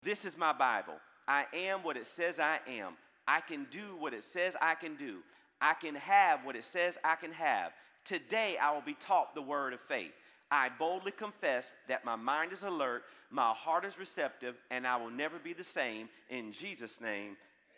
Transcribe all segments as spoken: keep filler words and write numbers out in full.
This is my Bible. I am what it says I am. I can do what it says I can do. I can have what it says I can have. Today I will be taught the word of faith. I boldly confess that my mind is alert, my heart is receptive, and I will never be the same. In Jesus' name,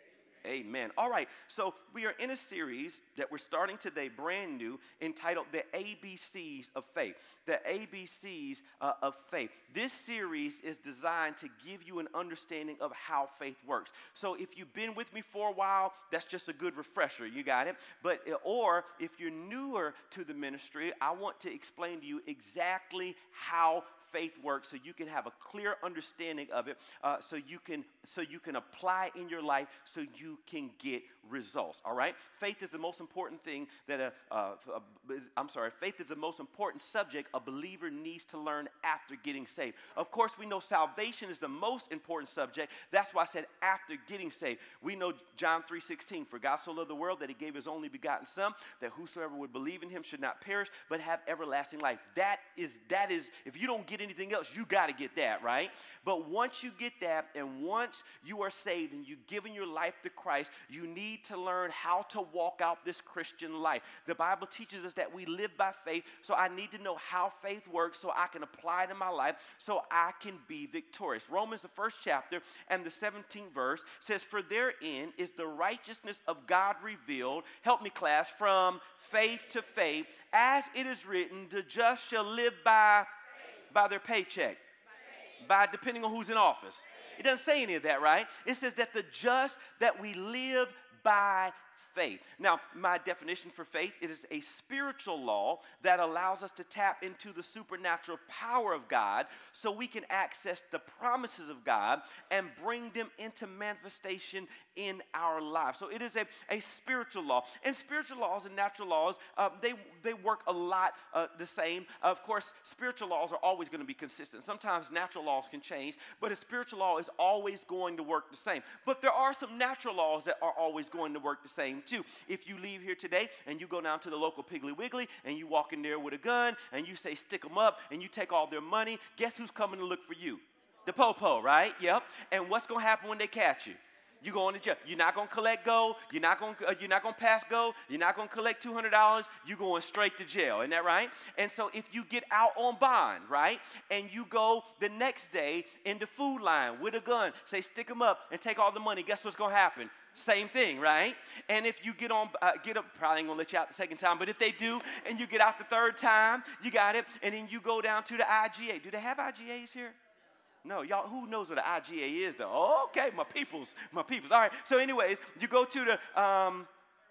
amen. All right, so we are in a series that we're starting today, brand new, entitled The A B Cs of Faith. The A B Cs uh, of Faith. This series is designed to give you an understanding of how faith works. So if you've been with me for a while, that's just a good refresher. You got it? But or if you're newer to the ministry, I want to explain to you exactly how faith works, so you can have a clear understanding of it, uh, so you can so you can apply in your life, so you can get results. All right, faith is the most important thing that a, uh, a I'm sorry, faith is the most important subject a believer needs to learn after getting saved. Of course, we know salvation is the most important subject. That's why I said after getting saved. We know John three sixteen, for God so loved the world that he gave his only begotten Son, that whosoever would believe in him should not perish but have everlasting life. That is that is if you don't get anything else, you got to get that, right? But once you get that, and once you are saved and you've given your life to Christ, you need to learn how to walk out this Christian life. The Bible teaches us that we live by faith, so I need to know how faith works so I can apply it in my life so I can be victorious. Romans, the first chapter and the seventeenth verse says, for therein is the righteousness of God revealed, help me class, from faith to faith, as it is written, the just shall live by by their paycheck, by depending on who's in office. It doesn't say any of that, right? It says that the just, that we live by faith. Now, my definition for faith, it is a spiritual law that allows us to tap into the supernatural power of God so we can access the promises of God and bring them into manifestation in our lives. So it is a, a spiritual law. And spiritual laws and natural laws, uh, they, they work a lot uh, the same. Of course, spiritual laws are always going to be consistent. Sometimes natural laws can change, but a spiritual law is always going to work the same. But there are some natural laws that are always going to work the same too. If you leave here today and you go down to the local Piggly Wiggly and you walk in there with a gun and you say stick them up and you take all their money, guess who's coming to look for you? The popo, right? Yep. And what's going to happen when they catch you? You go into jail. You're not going to collect go. You're not going uh, you're not going to pass go. You're not going to collect two hundred dollars. You're going straight to jail. Isn't that right? And so if you get out on bond, right, and you go the next day in the food line with a gun, say stick them up and take all the money, guess what's going to happen? Same thing, right? And if you get on, uh, get up, probably ain't gonna let you out the second time, but if they do, and you get out the third time, you got it, and then you go down to the I G A. Do they have I G As here? No, y'all, who knows what an I G A is though? Oh, okay, my peoples, my peoples. All right, so anyways, you go to the, um,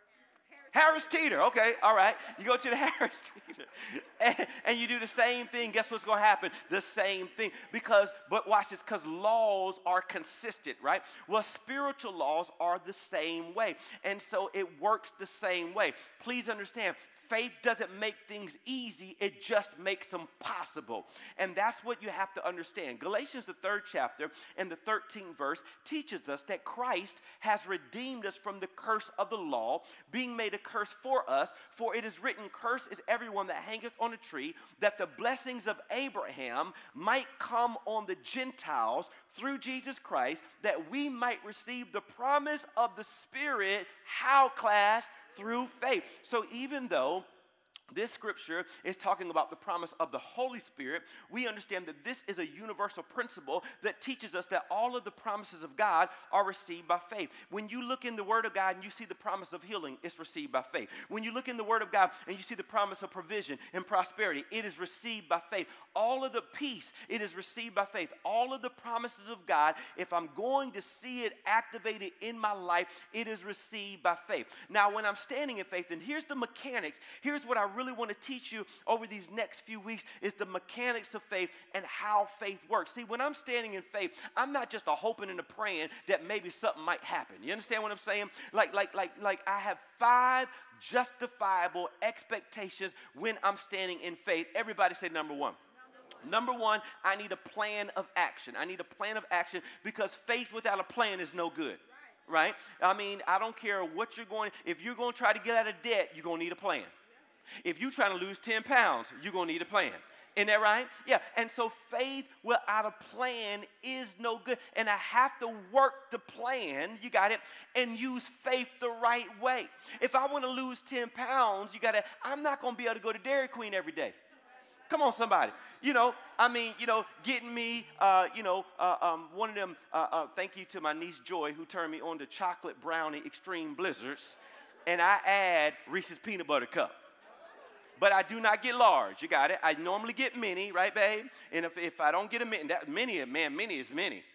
Harris Teeter, okay, all right. You go to the Harris Teeter and, and you do the same thing. Guess what's going to happen? The same thing. Because, but watch this, because laws are consistent, right? Well, spiritual laws are the same way. And so it works the same way. Please understand, faith doesn't make things easy, it just makes them possible. And that's what you have to understand. Galatians, the third chapter and the thirteenth verse teaches us that Christ has redeemed us from the curse of the law, being made a curse for us. For it is written, cursed is everyone that hangeth on a tree, that the blessings of Abraham might come on the Gentiles through Jesus Christ, that we might receive the promise of the Spirit. How, class? Through faith. So even though this scripture is talking about the promise of the Holy Spirit, we understand that this is a universal principle that teaches us that all of the promises of God are received by faith. When you look in the Word of God and you see the promise of healing, it's received by faith. When you look in the Word of God and you see the promise of provision and prosperity, it is received by faith. All of the peace, it is received by faith. All of the promises of God, if I'm going to see it activated in my life, it is received by faith. Now, when I'm standing in faith, and here's the mechanics, here's what I really want to teach you over these next few weeks is the mechanics of faith and how faith works. See, when I'm standing in faith, I'm not just a hoping and a praying that maybe something might happen. You understand what I'm saying? Like, like, like, like I have five justifiable expectations when I'm standing in faith. Everybody say number one. Number one, I need a plan of action. I need a plan of action because faith without a plan is no good. Right? I mean, I don't care what you're going, if you're going to try to get out of debt, you're going to need a plan. If you're trying to lose ten pounds, you're going to need a plan. Isn't that right? Yeah. And so faith without a plan is no good. And I have to work the plan, you got it, and use faith the right way. If I want to lose ten pounds, you got to, I'm not going to be able to go to Dairy Queen every day. Come on, somebody. You know, I mean, you know, getting me, uh, you know, uh, um, one of them, uh, uh, thank you to my niece Joy, who turned me on to chocolate brownie extreme blizzards, and I add Reese's peanut butter cup. But I do not get large. You got it? I normally get mini, right, babe? And if, if I don't get a mini, that mini, man, mini is mini.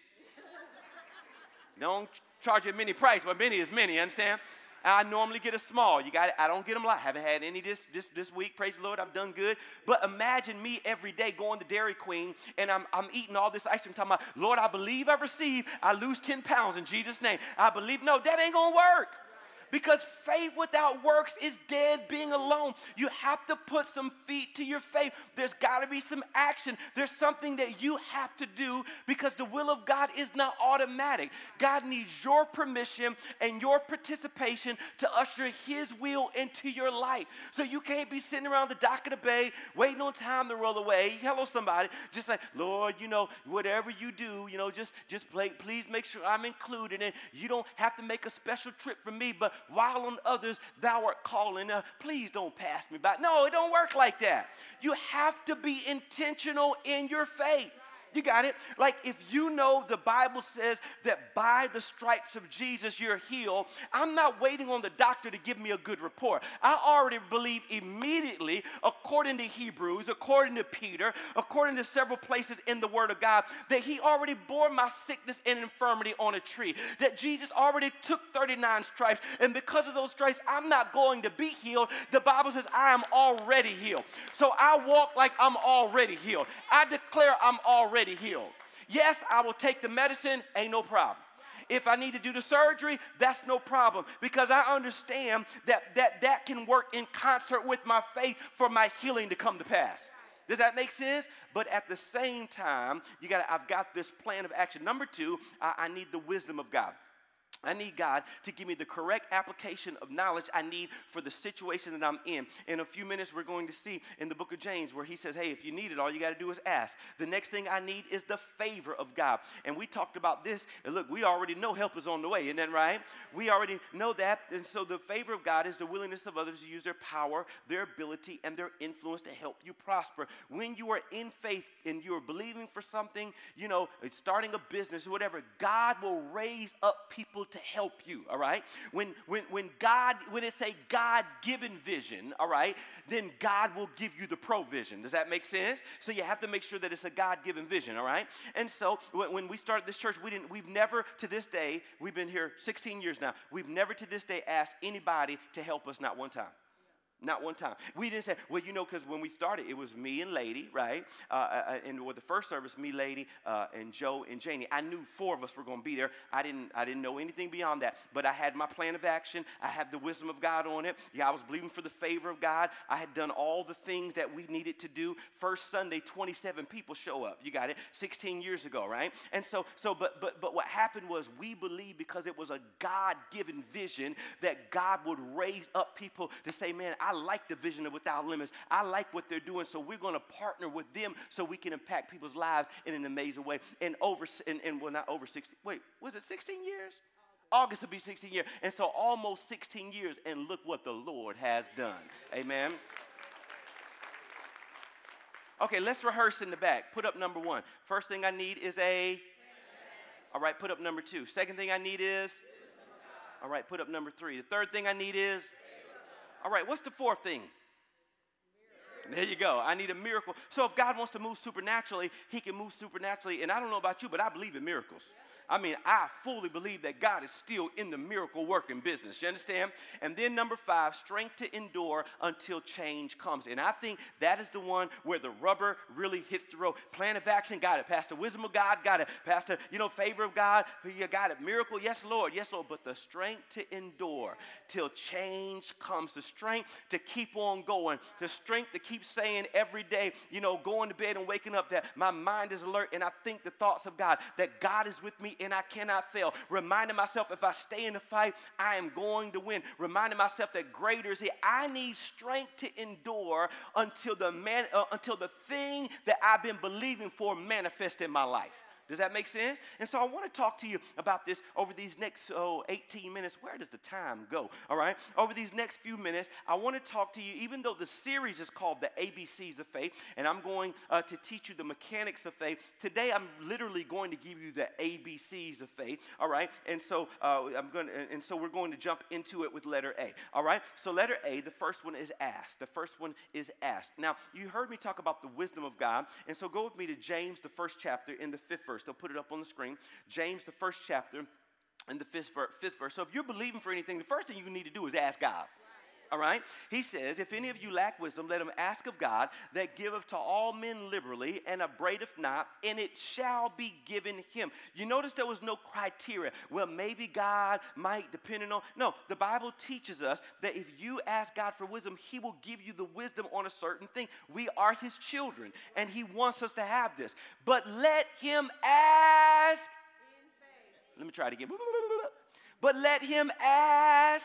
Don't charge a mini price, but mini is mini, understand? I normally get a small. You got it? I don't get them a lot. Haven't had any this, this, this week. Praise the Lord. I've done good. But imagine me every day going to Dairy Queen, and I'm, I'm eating all this ice cream, talking about, Lord, I believe I receive. I lose ten pounds in Jesus' name. I believe. No, that ain't going to work. Because faith without works is dead being alone. You have to put some feet to your faith. There's got to be some action. There's something that you have to do because the will of God is not automatic. God needs your permission and your participation to usher his will into your life. So you can't be sitting around the dock of the bay waiting on time to roll away. Hello, somebody. Just like, Lord, you know, whatever you do, you know, just, just play, please make sure I'm included. And you don't have to make a special trip for me, but while on others thou art calling, uh, please don't pass me by. No, it don't work like that. You have to be intentional in your faith. You got it? Like if you know the Bible says that by the stripes of Jesus you're healed, I'm not waiting on the doctor to give me a good report. I already believe immediately, according to Hebrews, according to Peter, according to several places in the Word of God, that he already bore my sickness and infirmity on a tree, that Jesus already took thirty-nine stripes, and because of those stripes, I'm not going to be healed. The Bible says I am already healed. So I walk like I'm already healed. I declare I'm already healed. Yes, I will take the medicine, ain't no problem. If I need to do the surgery, that's no problem because I understand that that, that can work in concert with my faith for my healing to come to pass. Does that make sense? But at the same time, you got I've got this plan of action. Number two, I, I need the wisdom of God. I need God to give me the correct application of knowledge I need for the situation that I'm in. In a few minutes, we're going to see in the book of James where he says, hey, if you need it, all you got to do is ask. The next thing I need is the favor of God. And we talked about this. And look, we already know help is on the way. Isn't that right? We already know that. And so the favor of God is the willingness of others to use their power, their ability, and their influence to help you prosper. When you are in faith and you are believing for something, you know, starting a business or whatever, God will raise up people to help you, all right? When when when God, when it's a God-given vision, all right, then God will give you the provision. Does that make sense? So you have to make sure that it's a God-given vision, all right? And so when, when we started this church, we didn't, we've never to this day, we've been here sixteen years now, we've never to this day asked anybody to help us, not one time. Not one time. We didn't say, well, you know, because when we started, it was me and Lady, right? Uh, uh, and with the first service, me, Lady, uh, and Joe and Janie. I knew four of us were going to be there. I didn't I didn't know anything beyond that. But I had my plan of action. I had the wisdom of God on it. Yeah, I was believing for the favor of God. I had done all the things that we needed to do. First Sunday, twenty-seven people show up. You got it? sixteen years ago, right? And so, so but but but what happened was we believed because it was a God-given vision that God would raise up people to say, man, I I like the vision of Without Limits. I like what they're doing, so we're going to partner with them so we can impact people's lives in an amazing way. And over, and, and well, not over sixteen, wait, was it sixteen years? August will be sixteen years. And so almost sixteen years, and look what the Lord has done. Amen. Okay, let's rehearse in the back. Put up number one. First thing I need is a, all right, put up number two. Second thing I need is, all right, put up number three. The third thing I need is, all right, what's the fourth thing? Miracle. There you go. I need a miracle. So if God wants to move supernaturally, he can move supernaturally. And I don't know about you, but I believe in miracles. I mean, I fully believe that God is still in the miracle working business. You understand? And then number five, strength to endure until change comes. And I think that is the one where the rubber really hits the road. Plan of action, got it. Pastor, wisdom of God, got it. Pastor, you know, favor of God, you got it. Miracle, yes, Lord, yes, Lord. But the strength to endure till change comes. The strength to keep on going. The strength to keep keep saying every day, you know, going to bed and waking up, that my mind is alert and I think the thoughts of God, that God is with me and I cannot fail. Reminding myself if I stay in the fight, I am going to win. Reminding myself that greater is He. I need strength to endure until the man, uh, until the thing that I've been believing for manifests in my life. Does that make sense? And so I want to talk to you about this over these next oh, eighteen minutes. Where does the time go? All right? Over these next few minutes, I want to talk to you, even though the series is called The A B Cs of Faith, and I'm going uh, to teach you the mechanics of faith. Today, I'm literally going to give you the A B Cs of faith. All right? And so uh, I'm going to, and so we're going to jump into it with letter A. All right? So letter A, the first one is ask. The first one is ask. Now, you heard me talk about the wisdom of God, and so go with me to James, the first chapter, in the fifth verse. They'll put it up on the screen. James, the first chapter, and the fifth, fifth verse. So if you're believing for anything, the first thing you need to do is ask God. All right? He says, if any of you lack wisdom, let him ask of God, that giveth to all men liberally, and upbraideth not, and it shall be given him. You notice there was no criteria. Well, maybe God might, depending on. No, the Bible teaches us that if you ask God for wisdom, He will give you the wisdom on a certain thing. We are His children, and He wants us to have this. But let him ask. Let me try it again. But let him ask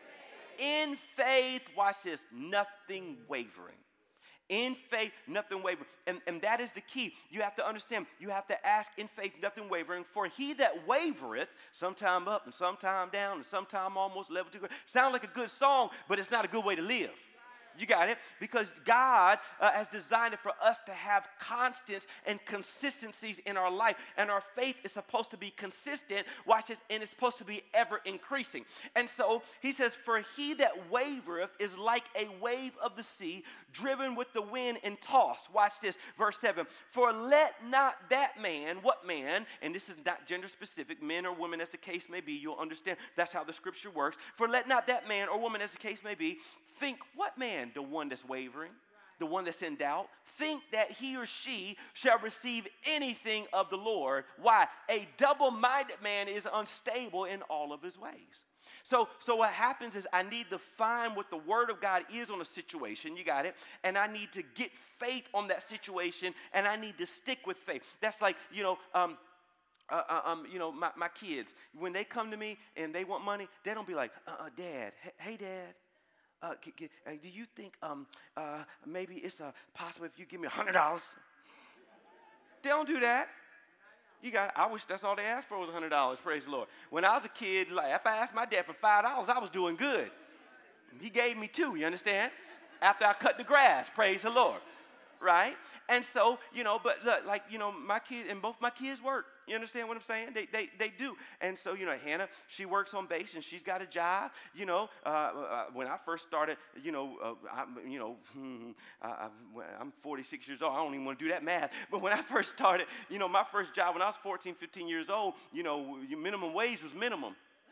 in faith, watch this, nothing wavering. In faith, nothing wavering. And, and that is the key. You have to understand, you have to ask in faith, nothing wavering. For he that wavereth, sometime up and sometime down and sometime almost level to. Sound like a good song, but it's not a good way to live. You got it? Because God uh, has designed it for us to have constants and consistencies in our life. And our faith is supposed to be consistent, watch this, and it's supposed to be ever increasing. And so he says, for he that wavereth is like a wave of the sea, driven with the wind and tossed. Watch this, verse seven. For let not that man, what man, and this is not gender specific, men or women as the case may be, you'll understand that's how the scripture works. For let not that man or woman as the case may be, think, what man? The one that's wavering, the one that's in doubt, think that he or she shall receive anything of the Lord. Why? A double-minded man is unstable in all of his ways. So, so what happens is I need to find what the word of God is on a situation, you got it, and I need to get faith on that situation, and I need to stick with faith. That's like, you know, um, Uh, uh, um, you know, my, my kids, when they come to me and they want money, they don't be like, uh-uh, Dad, hey, hey Dad, Uh, g- g- uh, do you think um, uh, maybe it's uh, possible if you give me one hundred dollars? They don't do that. You got. I wish that's all they asked for was one hundred dollars, praise the Lord. When I was a kid, like, if I asked my dad for five dollars, I was doing good. He gave me two, you understand? After I cut the grass, praise the Lord. Right? And so, you know, but look, like, you know, my kid, and both my kids work. You understand what I'm saying? They they they do. And so, you know, Hannah, she works on base and she's got a job. You know, uh, uh, when I first started, you know, uh, I, you know, hmm, I, I'm forty-six years old. I don't even want to do that math. But when I first started, you know, my first job when I was fourteen, fifteen years old, you know, your minimum wage was minimum.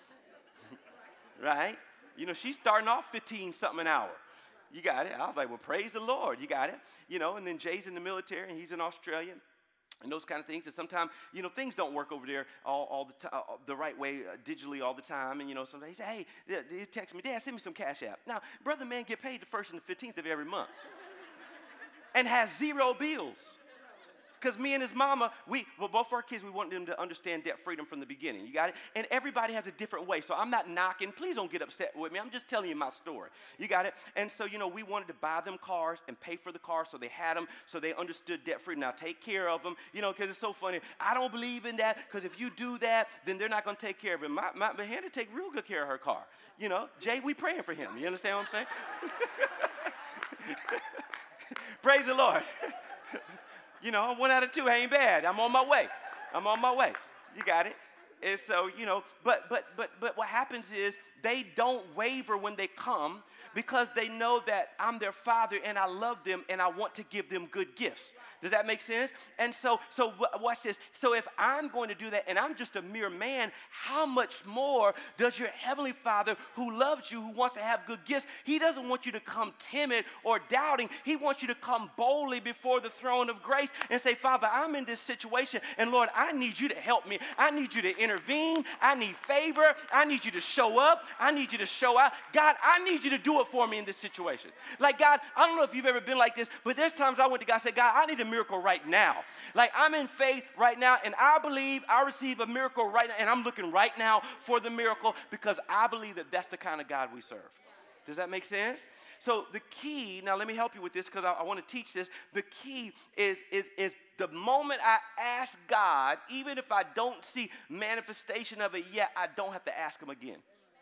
Right? You know, she's starting off fifteen something an hour. You got it. I was like, well, praise the Lord. You got it. You know, and then Jay's in the military and he's in Australia. And those kind of things. And sometimes, you know, things don't work over there all, all the time, uh, the right way uh, digitally all the time. And, you know, sometimes he say, hey, he text me, Dad, send me some Cash App. Now, brother man get paid the first and the fifteenth of every month. And has zero bills. Because me and his mama, we, well, both our kids, we want them to understand debt freedom from the beginning. You got it? And everybody has a different way. So I'm not knocking. Please don't get upset with me. I'm just telling you my story. You got it? And so, you know, we wanted to buy them cars and pay for the cars so they had them, so they understood debt freedom. Now take care of them, you know, because it's so funny. I don't believe in that because if you do that, then they're not going to take care of it. My, my, my Hannah take real good care of her car. You know, Jay, we praying for him. You understand what I'm saying? Praise the Lord. You know, one out of two ain't bad. I'm on my way. I'm on my way. You got it? And so, you know, but but but but what happens is they don't waver when they come because they know that I'm their father and I love them and I want to give them good gifts. Does that make sense? And so, so watch this. So if I'm going to do that and I'm just a mere man, how much more does your heavenly Father who loves you, who wants to have good gifts, he doesn't want you to come timid or doubting. He wants you to come boldly before the throne of grace and say, Father, I'm in this situation and Lord, I need you to help me. I need you to intervene. I need favor. I need you to show up. I need you to show out. God, I need you to do it for me in this situation. Like, God, I don't know if you've ever been like this, but there's times I went to God and said, God, I need a miracle right now. Like, I'm in faith right now, and I believe I receive a miracle right now, and I'm looking right now for the miracle because I believe that that's the kind of God we serve. Does that make sense? So the key, now let me help you with this because I, I want to teach this. The key is, is, is the moment I ask God, even if I don't see manifestation of it yet, I don't have to ask him again.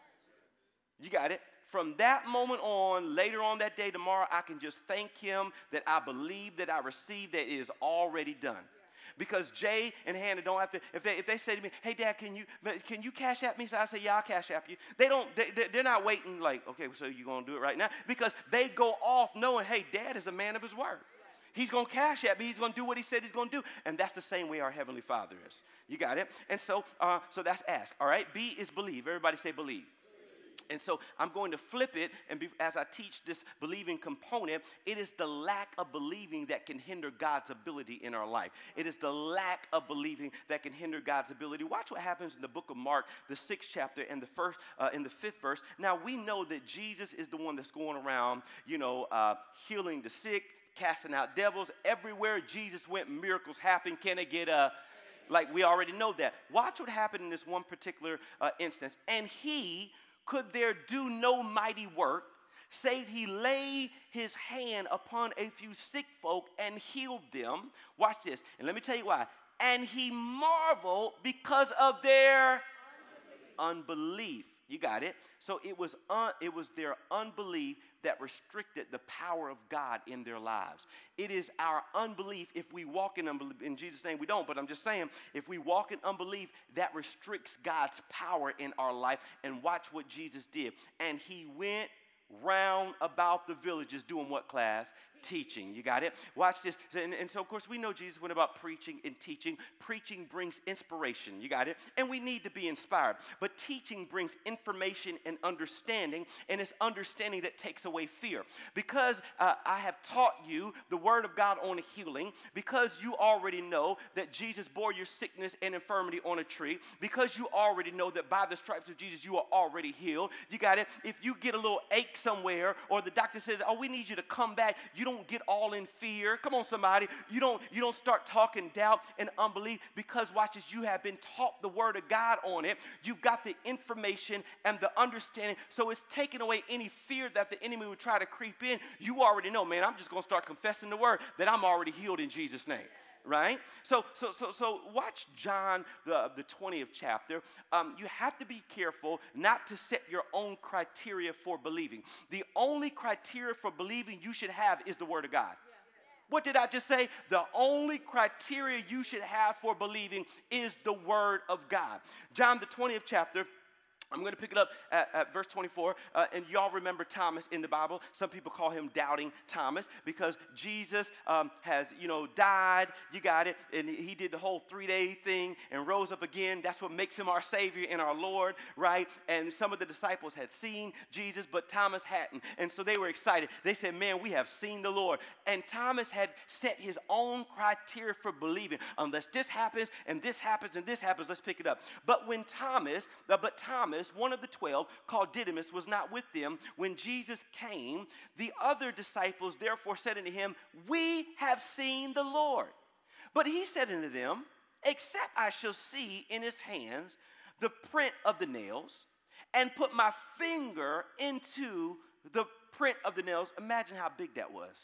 You got it? From that moment on, later on that day, tomorrow, I can just thank him that I believe that I received that it is already done. Because Jay and Hannah don't have to, if they, if they say to me, hey, Dad, can you can you cash app me? So I say, yeah, I'll cash app you. They don't, they, they're not waiting like, okay, so you're going to do it right now? Because they go off knowing, hey, Dad is a man of his word. He's going to cash app me. He's going to do what he said he's going to do. And that's the same way our Heavenly Father is. You got it? And so, uh, so that's ask, all right? B is believe. Everybody say believe. And so I'm going to flip it, and be, as I teach this believing component, it is the lack of believing that can hinder God's ability in our life. It is the lack of believing that can hinder God's ability. Watch what happens in the book of Mark, the sixth chapter, and the first, uh, in the fifth verse. Now we know that Jesus is the one that's going around, you know, uh, healing the sick, casting out devils. Everywhere Jesus went, miracles happen. Can I get a? Like we already know that. Watch what happened in this one particular uh, instance. And he could there do no mighty work, save he laid his hand upon a few sick folk and healed them. Watch this, and let me tell you why. And he marveled because of their unbelief. unbelief. You got it? So it was, un, it was their unbelief that restricted the power of God in their lives. It is our unbelief. If we walk in unbelief, in Jesus' name we don't, but I'm just saying, if we walk in unbelief, that restricts God's power in our life. And watch what Jesus did. And he went round about the villages doing what, class? Teaching. You got it? Watch this. And, and so, of course, we know Jesus went about preaching and teaching. Preaching brings inspiration. You got it? And we need to be inspired. But teaching brings information and understanding, and it's understanding that takes away fear. Because uh, I have taught you the word of God on healing, because you already know that Jesus bore your sickness and infirmity on a tree, because you already know that by the stripes of Jesus you are already healed. You got it? If you get a little ache somewhere, or the doctor says, oh, we need you to come back, you don't get all in fear. Come on, somebody. You don't, you don't start talking doubt and unbelief, because watch this, you have been taught the word of God on it. You've got the information and the understanding, so it's taking away any fear that the enemy would try to creep in. You already know, man, I'm just going to start confessing the word that I'm already healed in Jesus' name. Right? So, so, so, so watch John, the, the twentieth chapter. Um, you have to be careful not to set your own criteria for believing. The only criteria for believing you should have is the word of God. Yeah. What did I just say? The only criteria you should have for believing is the word of God. John, the twentieth chapter. I'm going to pick it up at, at verse twenty-four, uh, and y'all remember Thomas in the Bible. Some people call him Doubting Thomas, because Jesus um, has, you know, died, you got it, and he did the whole three-day thing and rose up again. That's what makes him our Savior and our Lord, right? And some of the disciples had seen Jesus, but Thomas hadn't, and so they were excited. They said, man, we have seen the Lord. And Thomas had set his own criteria for believing. Unless this happens, and this happens, and this happens, let's pick it up. But when Thomas, uh, but Thomas, one of the twelve, called Didymus, was not with them when Jesus came. The other disciples therefore said unto him, we have seen the Lord. But he said unto them, except I shall see in his hands the print of the nails, and put my finger into the print of the nails. Imagine how big that was.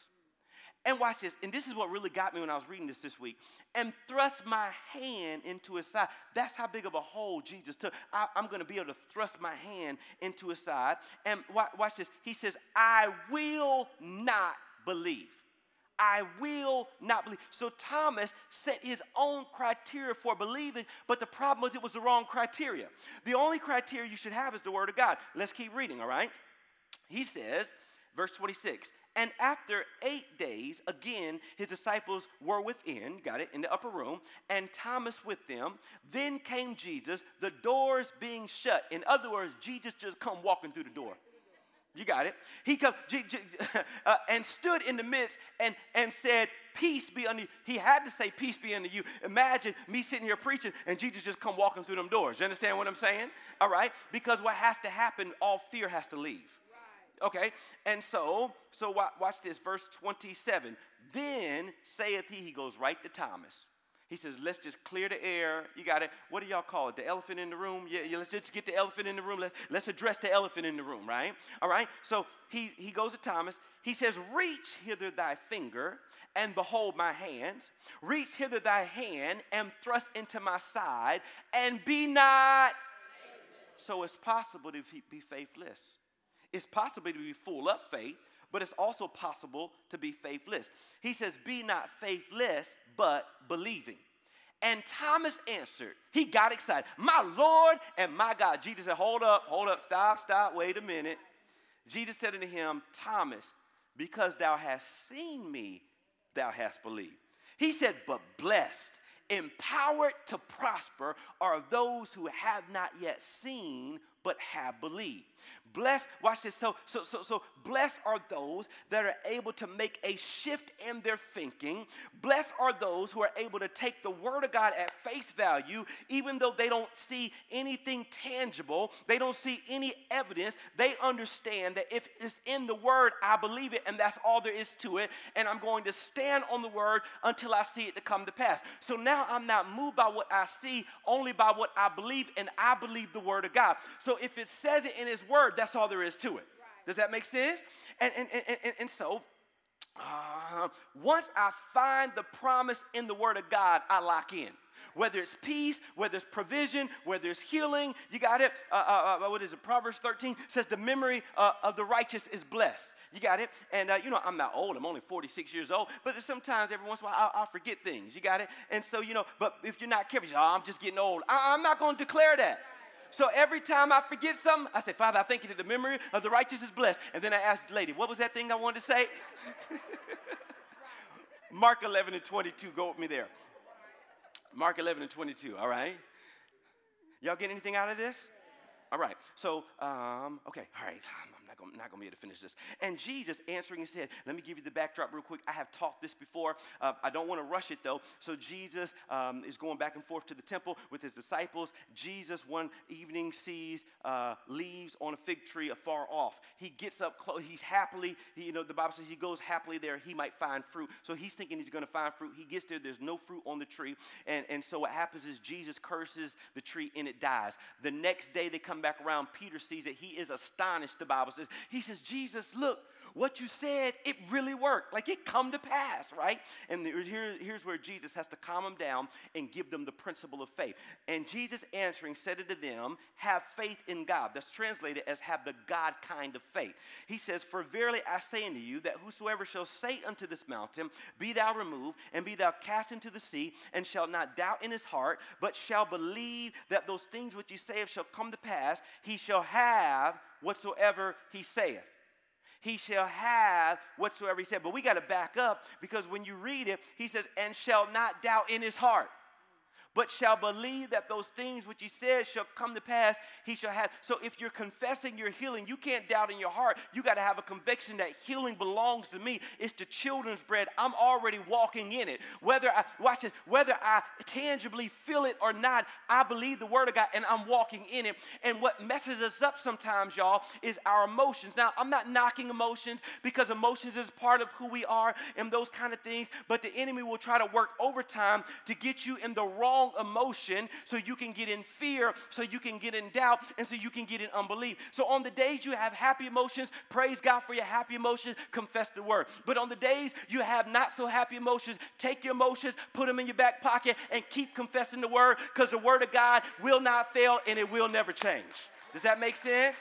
And watch this, and this is what really got me when I was reading this this week. And thrust my hand into his side. That's how big of a hole Jesus took. I, I'm going to be able to thrust my hand into his side. And watch, watch this. He says, I will not believe. I will not believe. So Thomas set his own criteria for believing, but the problem was it was the wrong criteria. The only criteria you should have is the word of God. Let's keep reading, all right? He says, verse twenty-six, and after eight days, again, his disciples were within, got it, in the upper room, and Thomas with them. Then came Jesus, the doors being shut. In other words, Jesus just come walking through the door. You got it. He come G, G, uh, and stood in the midst and, and said, peace be unto you. He had to say, peace be unto you. Imagine me sitting here preaching and Jesus just come walking through them doors. You understand what I'm saying? All right? Because what has to happen, all fear has to leave. Okay? And so, so watch this, verse twenty-seven. Then saith he, he goes right to Thomas. He says, let's just clear the air. You got it. What do y'all call it? The elephant in the room? Yeah, yeah, let's just get the elephant in the room. Let's, let's address the elephant in the room, right? All right? So he, he goes to Thomas. He says, reach hither thy finger and behold my hands. Reach hither thy hand and thrust into my side and be not. So it's possible to be faithless. It's possible to be full of faith, but it's also possible to be faithless. He says, be not faithless, but believing. And Thomas answered, he got excited, my Lord and my God. Jesus said, hold up, hold up, stop, stop, wait a minute. Jesus said unto him, Thomas, because thou hast seen me, thou hast believed. He said, but blessed, empowered to prosper are those who have not yet seen, but have believed. Blessed, watch this, so, so, so, so blessed are those that are able to make a shift in their thinking. Blessed are those who are able to take the word of God at face value, even though they don't see anything tangible, they don't see any evidence. They understand that if it's in the word, I believe it, and that's all there is to it, and I'm going to stand on the word until I see it to come to pass. So now I'm not moved by what I see, only by what I believe, and I believe the word of God. So if it says it in his word, that's all there is to it. Right. Does that make sense? And, and, and, and, and so, uh, once I find the promise in the word of God, I lock in. Whether it's peace, whether it's provision, whether it's healing, you got it? Uh, uh, uh, what is it? Proverbs thirteen says the memory uh, of the righteous is blessed. You got it? And, uh, you know, I'm not old. I'm only forty-six years old. But sometimes, every once in a while, I'll, I'll forget things. You got it? And so, you know, but if you're not careful, you say, oh, I'm just getting old. I, I'm not going to declare that. So every time I forget something, I say, Father, I thank you that the memory of the righteous is blessed. And then I ask the lady, what was that thing I wanted to say? Mark eleven and twenty-two, go with me there. Mark eleven and twenty-two, all right? Y'all get anything out of this? All right, so, um, okay, all right, I'm not going not gonna be able to finish this. And Jesus answering said, let me give you the backdrop real quick. I have taught this before. Uh, I don't want to rush it, though. So Jesus um, is going back and forth to the temple with his disciples. Jesus one evening sees uh, leaves on a fig tree afar off. He gets up close. He's happily, he, you know, the Bible says he goes happily there. He might find fruit. So he's thinking he's going to find fruit. He gets there. There's no fruit on the tree. And, and so what happens is Jesus curses the tree and it dies. The next day they come back around. Peter sees it. He is astonished, the Bible says. He says, Jesus, look, what you said, it really worked. Like it come to pass, right? And here, here's where Jesus has to calm them down and give them the principle of faith. And Jesus answering said unto them, have faith in God. That's translated as have the God kind of faith. He says, for verily I say unto you that whosoever shall say unto this mountain, be thou removed, and be thou cast into the sea, and shall not doubt in his heart, but shall believe that those things which he saith shall come to pass, he shall have whatsoever he saith. He shall have whatsoever he said. But we got to back up, because when you read it, he says, and shall not doubt in his heart, but shall believe that those things which he says shall come to pass, he shall have. So if you're confessing your healing, you can't doubt in your heart. You got to have a conviction that healing belongs to me. It's the children's bread. I'm already walking in it. Whether I, watch this, whether I tangibly feel it or not, I believe the word of God and I'm walking in it. And what messes us up sometimes, y'all, is our emotions. Now, I'm not knocking emotions, because emotions is part of who we are and those kind of things, but the enemy will try to work overtime to get you in the wrong emotion, so you can get in fear, so you can get in doubt, and so you can get in unbelief. So on the days you have happy emotions, praise God for your happy emotions, confess the word. But on the days you have not so happy emotions, take your emotions, put them in your back pocket, and keep confessing the word, because the word of God will not fail and it will never change. Does that make sense?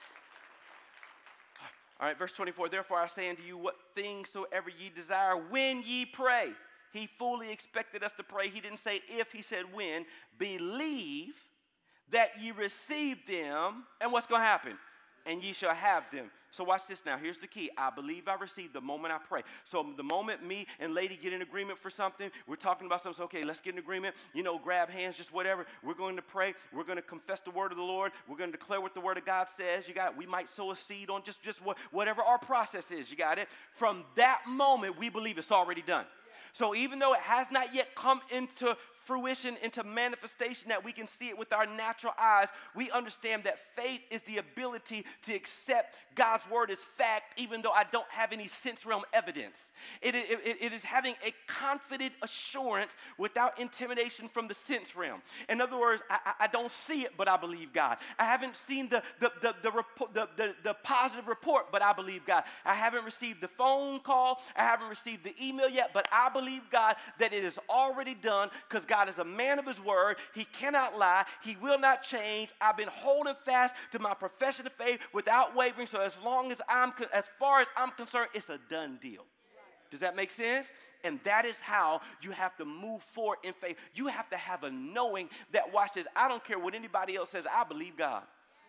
All right, verse twenty-four, therefore I say unto you, what things soever ye desire, when ye pray. He fully expected us to pray. He didn't say if, he said when. Believe that ye receive them, and what's going to happen? and ye shall have them. So watch this now. Here's the key. I believe I receive the moment I pray. So the moment me and lady get in agreement for something, we're talking about something, so okay, let's get in agreement, you know, grab hands, just whatever. We're going to pray. We're going to confess the word of the Lord. We're going to declare what the word of God says. You got it. We might sow a seed on just, just what, whatever our process is. You got it. From that moment, we believe it's already done. So even though it has not yet come into fruition, into manifestation that we can see it with our natural eyes, we understand that faith is the ability to accept God's word as fact, even though I don't have any sense realm evidence. It, it, it, it is having a confident assurance without intimidation from the sense realm. In other words, I, I don't see it, but I believe God. I haven't seen the, the, the, the, report, the, the, the positive report, but I believe God. I haven't received the phone call. I haven't received the email yet, but I believe God that it is already done because God God is a man of his word. He cannot lie. He will not change. I've been holding fast to my profession of faith without wavering. So as long as I'm, as far as I'm concerned, it's a done deal. Does that make sense? And that is how you have to move forward in faith. You have to have a knowing that, watch this, I don't care what anybody else says. I believe God.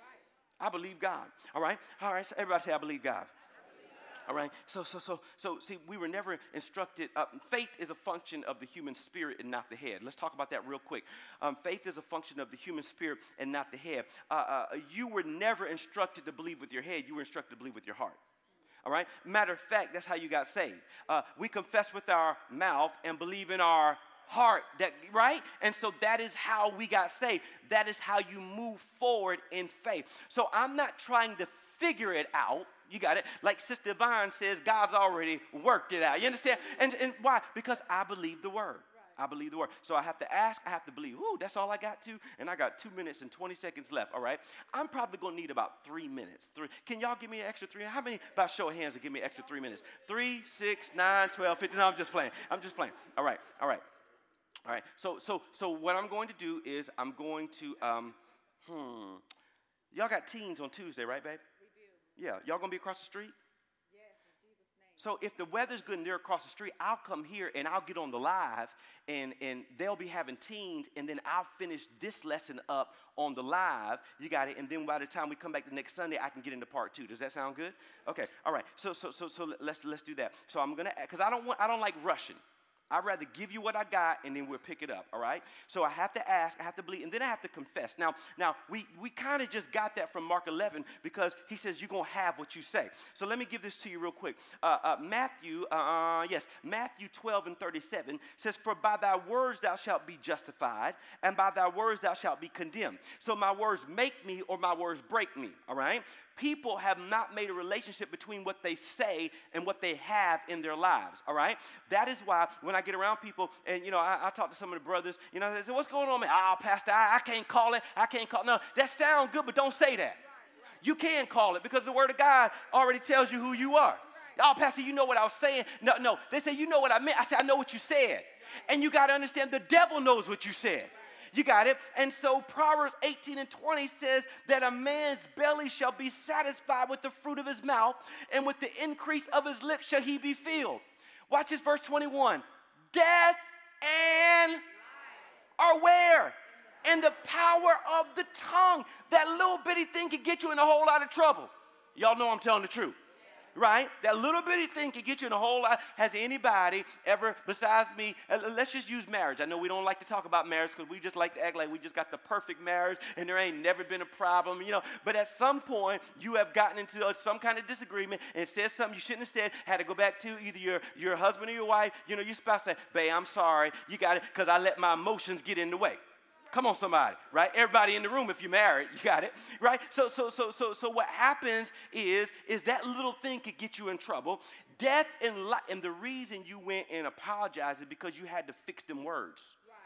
I believe God. All right? All right. So everybody say, I believe God. All right, so, so, so, so, see, we were never instructed. Uh, faith is a function of the human spirit and not the head. Let's talk about that real quick. Um, faith is a function of the human spirit and not the head. Uh, uh, you were never instructed to believe with your head. You were instructed to believe with your heart. All right, matter of fact, that's how you got saved. Uh, we confess with our mouth and believe in our heart, that, right? And so that is how we got saved. That is how you move forward in faith. So I'm not trying to figure it out. You got it? Like Sister Vine says, God's already worked it out. You understand? And, and why? Because I believe the word. I believe the word. So I have to ask, I have to believe. Ooh, that's all I got to? And I got two minutes and twenty seconds left, all right? I'm probably going to need about three minutes. Three. Can y'all give me an extra three? How many, by show of hands, will give me an extra three minutes? Three, six, nine, twelve, fifteen. No, I'm just playing. I'm just playing. All right, all right. All right, so so so what I'm going to do is I'm going to, um, hmm, y'all got teens on Tuesday, right, babe? Yeah, y'all gonna be across the street? Yes, in Jesus' name. So if the weather's good and they're across the street, I'll come here and I'll get on the live and, and they'll be having teens, and then I'll finish this lesson up on the live. You got it, and then by the time we come back the next Sunday, I can get into part two. Does that sound good? Okay, all right. So so so so let's let's do that. So I'm gonna, because I don't want I don't like rushing. I'd rather give you what I got, and then we'll pick it up, all right? So I have to ask, I have to believe, and then I have to confess. Now, now we, we kind of just got that from Mark eleven because he says you're going to have what you say. So let me give this to you real quick. Uh, uh, Matthew, uh, yes, Matthew twelve and thirty-seven says, for by thy words thou shalt be justified, and by thy words thou shalt be condemned. So my words make me or my words break me, all right? People have not made a relationship between what they say and what they have in their lives, all right? That is why when I get around people, and, you know, I, I talk to some of the brothers, you know, they say, what's going on, man? Oh, Pastor, I, I can't call it. I can't call it. No, that sounds good, but don't say that. You can call it because the word of God already tells you who you are. Oh, Pastor, you know what I was saying? No, no. They say, you know what I meant. I said, I know what you said. And you got to understand the devil knows what you said. You got it? And so Proverbs eighteen and twenty says that a man's belly shall be satisfied with the fruit of his mouth, and with the increase of his lips shall he be filled. Watch this, verse twenty-one. Death and life are where? In the power of the tongue. That little bitty thing can get you in a whole lot of trouble. Y'all know I'm telling the truth. Right? That little bitty thing can get you in a whole lot. Has anybody ever, besides me, uh, let's just use marriage. I know we don't like to talk about marriage because we just like to act like we just got the perfect marriage and there ain't never been a problem, you know. But at some point, you have gotten into uh, some kind of disagreement and said something you shouldn't have said, had to go back to either your, your husband or your wife, you know, your spouse say, babe, I'm sorry, you got it, because I let my emotions get in the way. Come on, somebody, right? Everybody in the room, if you're married, you got it, right? So, so, so, so, so, what happens is, is that little thing could get you in trouble. Death and life, and the reason you went and apologized is because you had to fix them words.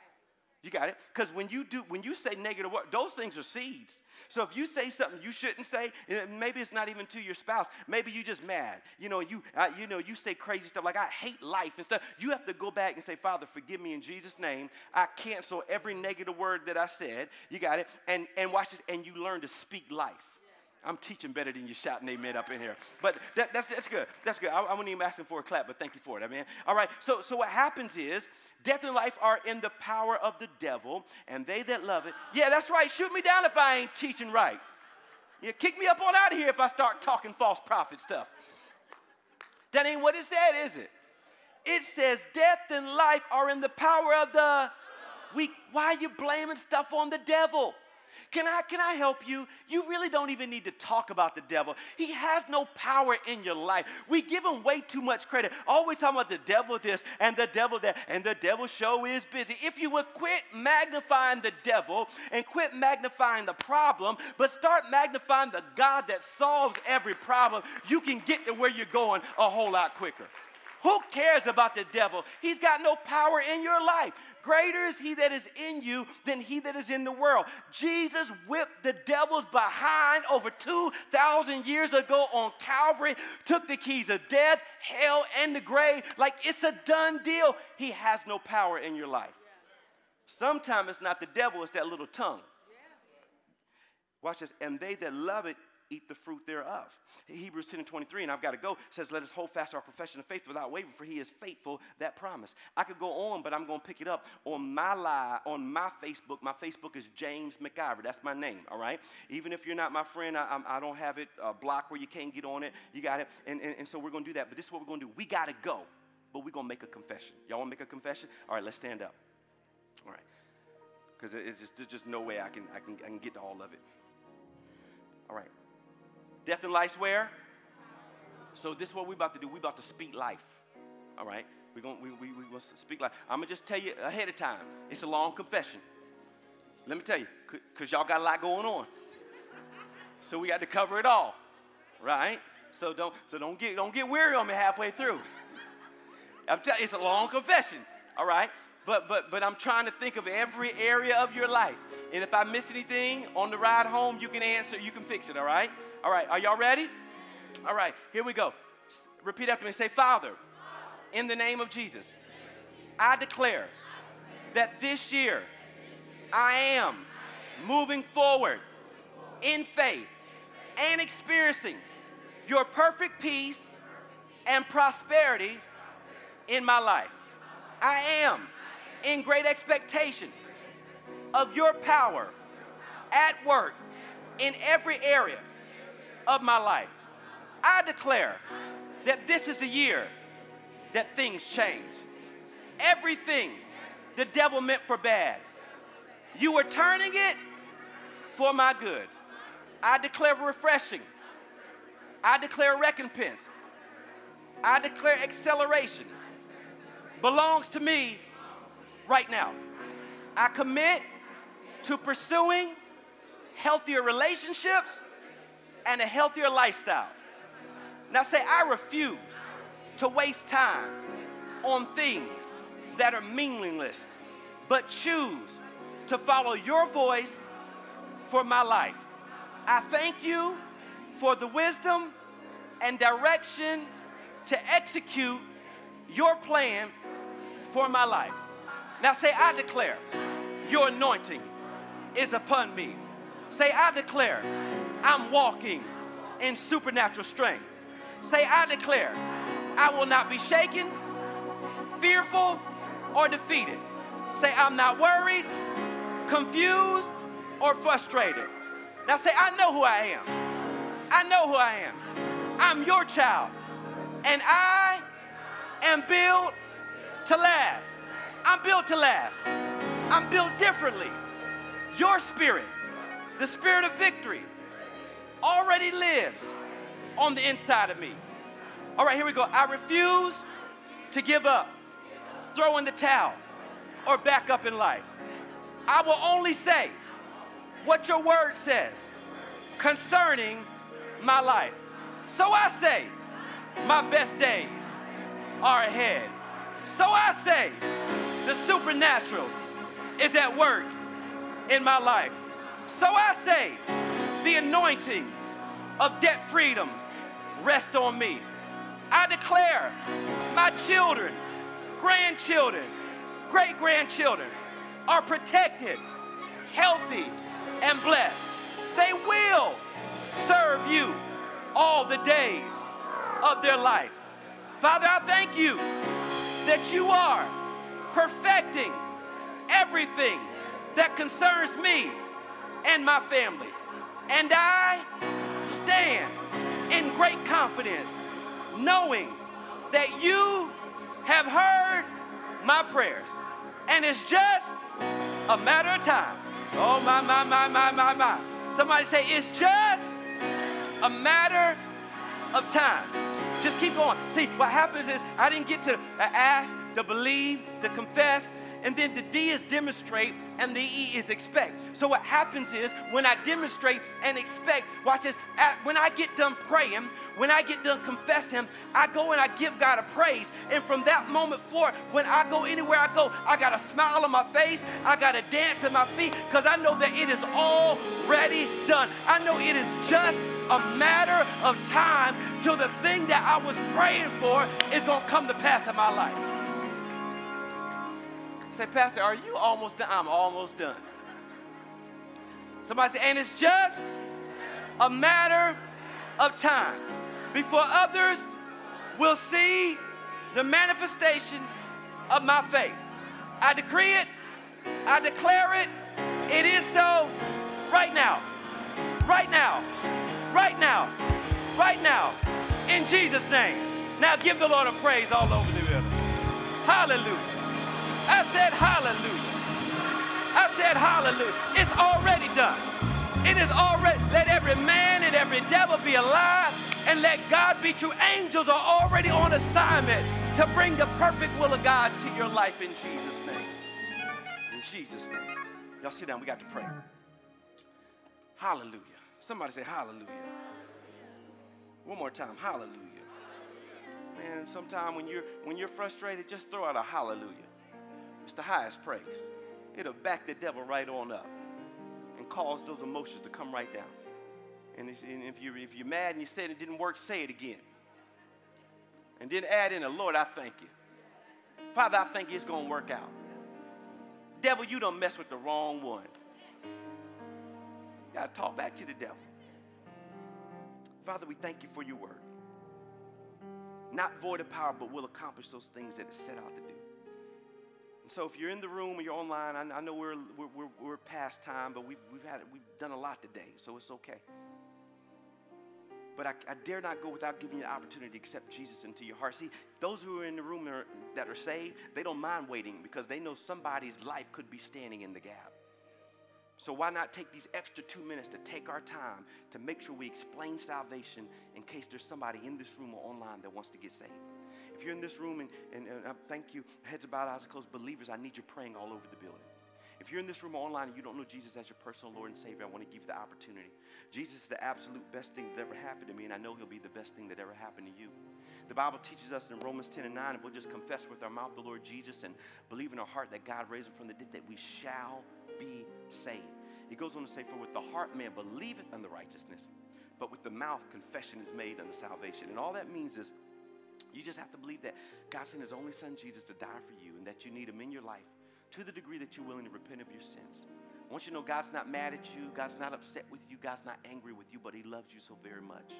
You got it? Because when you do, when you say negative words, those things are seeds. So if you say something you shouldn't say, and maybe it's not even to your spouse. Maybe you're just mad. You know, you, uh, you know, you say crazy stuff like I hate life and stuff. You have to go back and say, Father, forgive me in Jesus' name. I cancel every negative word that I said. You got it? And and watch this. And you learn to speak life. I'm teaching better than you shouting amen up in here. But that, that's, that's good. That's good. I, I wasn't even asking for a clap, but thank you for it, amen. All right, so, so what happens is death and life are in the power of the devil, and they that love it. Yeah, that's right. Shoot me down if I ain't teaching right. You kick me up on out of here if I start talking false prophet stuff. That ain't what it said, is it? It says death and life are in the power of the weak. Why are you blaming stuff on the devil? Can I, can I help you? You really don't even need to talk about the devil. He has no power in your life. We give him way too much credit. Always talking about the devil this and the devil that, and the devil show is busy. If you would quit magnifying the devil and quit magnifying the problem, but start magnifying the God that solves every problem, you can get to where you're going a whole lot quicker. Who cares about the devil? He's got no power in your life. Greater is he that is in you than he that is in the world. Jesus whipped the devil's behind over two thousand years ago on Calvary, took the keys of death, hell, and the grave. Like it's a done deal. He has no power in your life. Sometimes it's not the devil, it's that little tongue. Watch this. And they that love it eat the fruit thereof. Hebrews ten and twenty-three, and I've got to go, says, let us hold fast our profession of faith without wavering, for he is faithful that promise. I could go on, but I'm going to pick it up on my lie, on my Facebook. My Facebook is James McIver. That's my name, all right? Even if you're not my friend, I, I, I don't have it uh, blocked where you can't get on it. You got it. And, and, and so we're going to do that. But this is what we're going to do. We got to go, but we're going to make a confession. Y'all want to make a confession? All right, let's stand up. All right. Because it, it's just, there's just no way I can, I, can, I can get to all of it. All right. Death and life's where? So this is what we're about to do. We're about to speak life. All right? We're going we, we, we want to speak life. I'm going to just tell you ahead of time. It's a long confession. Let me tell you, because y'all got a lot going on. So we got to cover it all. Right? So don't, so don't, get, don't get weary on me halfway through. I'm telling you, it's a long confession. All right? But, but, but I'm trying to think of every area of your life. And if I miss anything on the ride home, you can answer, you can fix it, all right? All right, are y'all ready? All right, here we go. S- repeat after me. Say, Father, in the name of Jesus, I declare that this year I am moving forward in faith and experiencing your perfect peace and prosperity in my life. I am in great expectation of your power at work in every area of my life. I declare that this is the year that things change. Everything the devil meant for bad, you are turning it for my good. I declare refreshing. I declare recompense. I declare acceleration belongs to me right now. I commit to pursuing healthier relationships and a healthier lifestyle. Now say, I refuse to waste time on things that are meaningless, but choose to follow your voice for my life. I thank you for the wisdom and direction to execute your plan for my life. Now say, I declare your anointing is upon me. Say, I declare I'm walking in supernatural strength. Say, I declare I will not be shaken, fearful, or defeated. Say, I'm not worried, confused, or frustrated. Now say, I know who I am. I know who I am. I'm your child, and I am built to last. I'm built to last. I'm built differently. Your spirit, the spirit of victory, already lives on the inside of me. All right, here we go. I refuse to give up, throw in the towel, or back up in life. I will only say what your word says concerning my life. So I say, my best days are ahead. So I say, the supernatural is at work in my life. So I say, the anointing of debt freedom rests on me. I declare my children, grandchildren, great-grandchildren are protected, healthy, and blessed. They will serve you all the days of their life. Father, I thank you that you are perfecting everything that concerns me and my family. And I stand in great confidence, knowing that you have heard my prayers. And it's just a matter of time. Oh, my, my, my, my, my, my. Somebody say, it's just a matter of time. Just keep going. See, what happens is I didn't get to ask, to believe, to confess, and then the D is demonstrate, and the E is expect. So what happens is when I demonstrate and expect, watch this, at, when I get done praying, when I get done confessing, I go and I give God a praise. And from that moment forward, when I go anywhere I go, I got a smile on my face, I got a dance in my feet, because I know that it is already done. I know it is just a matter of time till the thing that I was praying for is going to come to pass in my life. Say, Pastor, are you almost done? I'm almost done. Somebody say, and it's just a matter of time before others will see the manifestation of my faith. I decree it. I declare it. It is so right now. Right now. Right now. Right now. In Jesus' name. Now give the Lord a praise all over the building. Hallelujah. I said hallelujah. I said hallelujah. It's already done. It is already. Let every man and every devil be alive, and let God be true. Angels are already on assignment to bring the perfect will of God to your life in Jesus' name. In Jesus' name. Y'all sit down. We got to pray. Hallelujah. Somebody say hallelujah. One more time. Hallelujah. Man, sometime when you're when you're frustrated, just throw out a hallelujah. It's the highest praise. It'll back the devil right on up and cause those emotions to come right down. And if, and if, you're, if you're mad and you said it didn't work, say it again. And then add in the Lord, I thank you. Father, I think it's going to work out. Devil, you don't mess with the wrong one. You got to talk back to the devil. Father, we thank you for your word. Not void of power, but will accomplish those things that it's set out to do. And so if you're in the room or you're online, I, I know we're, we're, we're, we're past time, but we've, we've, had, we've done a lot today, so it's okay. But I, I dare not go without giving you the opportunity to accept Jesus into your heart. See, those who are in the room are, that are saved, they don't mind waiting because they know somebody's life could be standing in the gap. So why not take these extra two minutes to take our time to make sure we explain salvation in case there's somebody in this room or online that wants to get saved. If you're in this room, and, and, and I thank you, heads about eyes closed, believers, I need you praying all over the building. If you're in this room or online and you don't know Jesus as your personal Lord and Savior, I want to give you the opportunity. Jesus is the absolute best thing that ever happened to me, and I know he'll be the best thing that ever happened to you. The Bible teaches us in Romans ten and nine, if we'll just confess with our mouth the Lord Jesus and believe in our heart that God raised him from the dead, that we shall be saved. He goes on to say, for with the heart man believeth unto righteousness, but with the mouth confession is made unto salvation. And all that means is you just have to believe that God sent his only son Jesus to die for you, and that you need him in your life to the degree that you're willing to repent of your sins. I want you to know God's not mad at you. God's not upset with you. God's not angry with you, but he loves you so very much.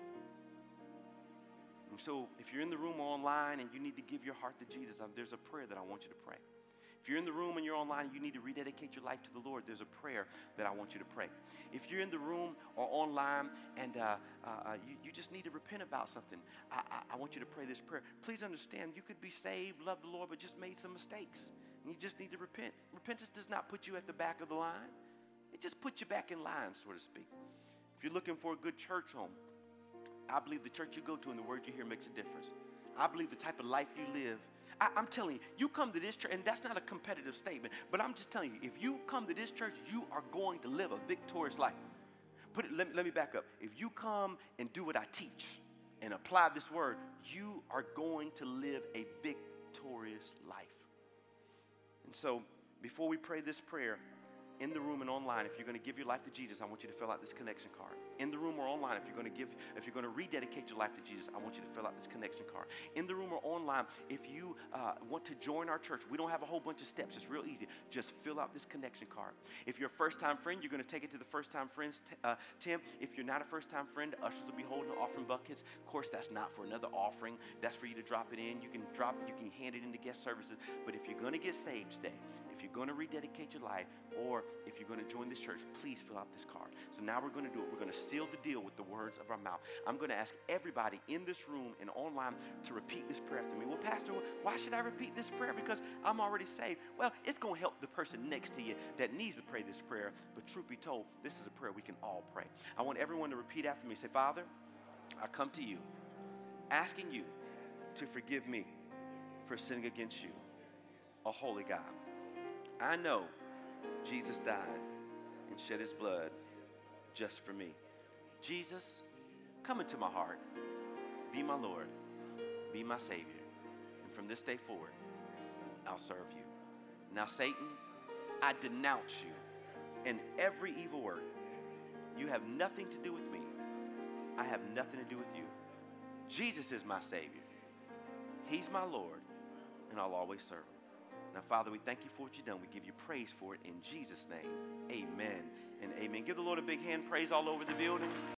And so if you're in the room or online and you need to give your heart to Jesus, there's a prayer that I want you to pray. If you're in the room and you're online and you need to rededicate your life to the Lord, there's a prayer that I want you to pray. If you're in the room or online and uh, uh, you, you just need to repent about something, I, I, I want you to pray this prayer. Please understand, you could be saved, love the Lord, but just made some mistakes. And you just need to repent. Repentance does not put you at the back of the line. It just puts you back in line, so to speak. If you're looking for a good church home, I believe the church you go to and the word you hear makes a difference. I believe the type of life you live, I, I'm telling you, you come to this church, and that's not a competitive statement, but I'm just telling you, if you come to this church, you are going to live a victorious life. Put it, let me, let me back up. If you come and do what I teach and apply this word, you are going to live a victorious life. And so, before we pray this prayer, in the room and online, if you're going to give your life to Jesus, I want you to fill out this connection card. In the room or online, if you're going to give, if you're going to rededicate your life to Jesus, I want you to fill out this connection card. In the room or online, if you uh, want to join our church, we don't have a whole bunch of steps. It's real easy. Just fill out this connection card. If you're a first-time friend, you're going to take it to the first-time friends, t- uh, Tim. If you're not a first-time friend, the ushers will be holding offering buckets. Of course, that's not for another offering. That's for you to drop it in. You can drop, you can hand it into guest services. But if you're going to get saved today, if you're going to rededicate your life, or if you're going to join this church, please fill out this card. So now we're going to do it. We're going to seal the deal with the words of our mouth. I'm going to ask everybody in this room and online to repeat this prayer after me. Well, Pastor, why should I repeat this prayer? Because I'm already saved. Well, it's going to help the person next to you that needs to pray this prayer. But truth be told, this is a prayer we can all pray. I want everyone to repeat after me. Say, Father, I come to you, asking you to forgive me for sinning against you, a holy God. I know Jesus died and shed his blood just for me. Jesus, come into my heart. Be my Lord. Be my Savior. And from this day forward, I'll serve you. Now, Satan, I denounce you and every evil work. You have nothing to do with me. I have nothing to do with you. Jesus is my Savior. He's my Lord, and I'll always serve him. Now, Father, we thank you for what you've done. We give you praise for it in Jesus' name. Amen and amen. Give the Lord a big hand praise all over the building.